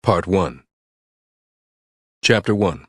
Part 1. Chapter 1.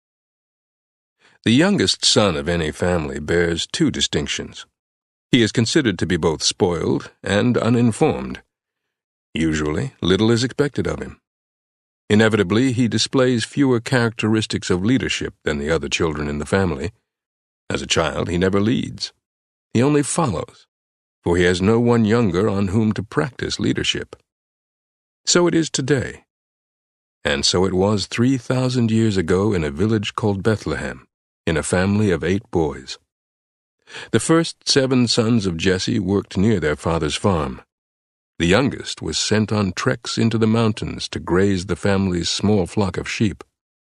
The youngest son of any family bears two distinctions. He is considered to be both spoiled and uninformed. Usually, little is expected of him. Inevitably, he displays fewer characteristics of leadership than the other children in the family. As a child, he never leads. He only follows, for he has no one younger on whom to practice leadership. So it is today. And so it was 3,000 years ago in a village called Bethlehem, in a family of 8 boys. The first 7 sons of Jesse worked near their father's farm. The youngest was sent on treks into the mountains to graze the family's small flock of sheep.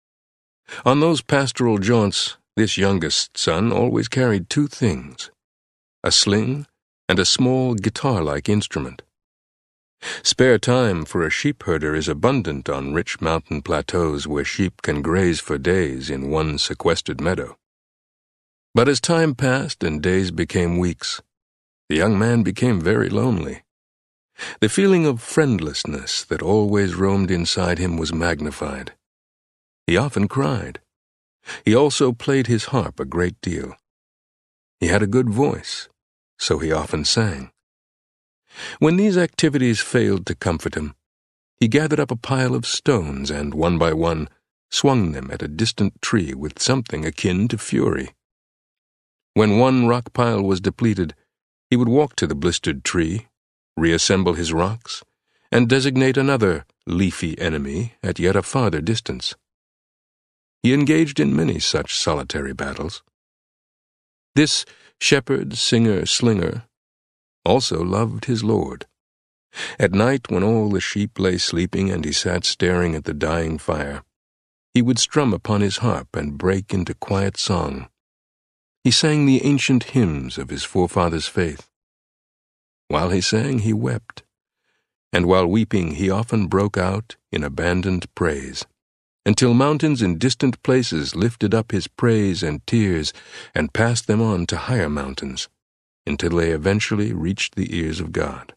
On those pastoral jaunts, this youngest son always carried 2 things: a sling and a small guitar-like instrument. Spare time for a sheep herder is abundant on rich mountain plateaus where sheep can graze for days in one sequestered meadow. But as time passed and days became weeks, the young man became very lonely. The feeling of friendlessness that always roamed inside him was magnified. He often cried. He also played his harp a great deal. He had a good voice, so he often sang. When these activities failed to comfort him, he gathered up a pile of stones and, one by one, swung them at a distant tree with something akin to fury. When one rock pile was depleted, he would walk to the blistered tree, reassemble his rocks, and designate another leafy enemy at yet a farther distance. He engaged in many such solitary battles. This shepherd, singer, slinger also loved his Lord. At night, when all the sheep lay sleeping and he sat staring at the dying fire, he would strum upon his harp and break into quiet song. He sang the ancient hymns of his forefathers' faith. While he sang, he wept, and while weeping he often broke out in abandoned praise, until mountains in distant places lifted up his praise and tears and passed them on to higher mountains, until they eventually reached the ears of God.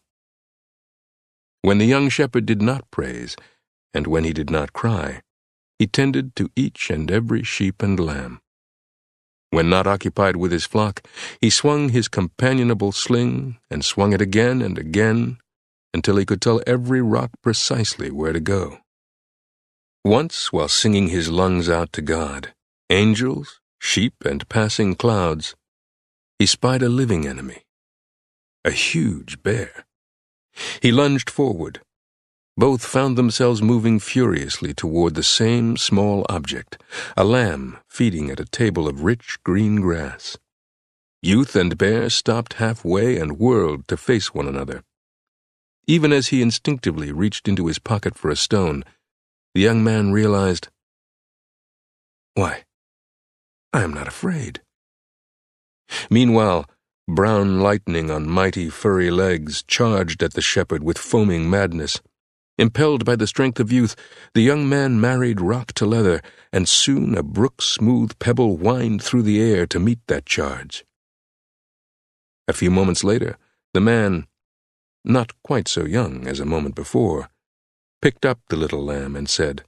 When the young shepherd did not praise, and when he did not cry, he tended to each and every sheep and lamb. When not occupied with his flock, he swung his companionable sling and swung it again and again until he could tell every rock precisely where to go. Once, while singing his lungs out to God, angels, sheep, and passing clouds, he spied a living enemy, a huge bear. He lunged forward. Both found themselves moving furiously toward the same small object, a lamb feeding at a table of rich green grass. Youth and bear stopped halfway and whirled to face one another. Even as he instinctively reached into his pocket for a stone, the young man realized, "Why, I am not afraid." Meanwhile, brown lightning on mighty furry legs charged at the shepherd with foaming madness. Impelled by the strength of youth, the young man married rock to leather, and soon a brook-smooth pebble whined through the air to meet that charge. A few moments later, the man, not quite so young as a moment before, picked up the little lamb and said,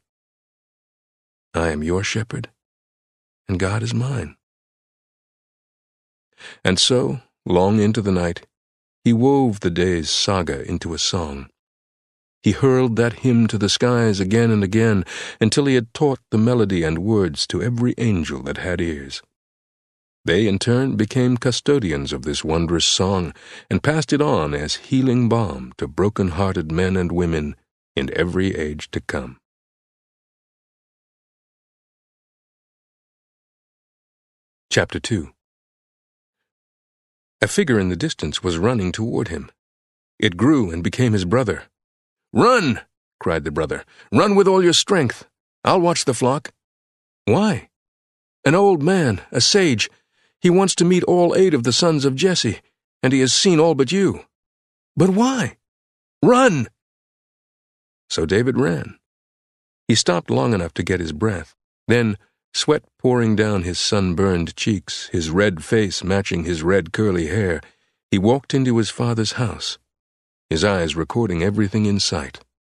"I am your shepherd, and God is mine." And so, long into the night, he wove the day's saga into a song. He hurled that hymn to the skies again and again until he had taught the melody and words to every angel that had ears. They, in turn, became custodians of this wondrous song and passed it on as healing balm to broken-hearted men and women in every age to come. Chapter 2. A figure in the distance was running toward him. It grew and became his brother. "Run!" cried the brother. "Run with all your strength. I'll watch the flock." "Why?" "An old man, a sage. He wants to meet all 8 of the sons of Jesse, and he has seen all but you." "But why?" "Run!" So David ran. He stopped long enough to get his breath. Then, sweat pouring down his sunburned cheeks, his red face matching his red curly hair, he walked into his father's house, his eyes recording everything in sight.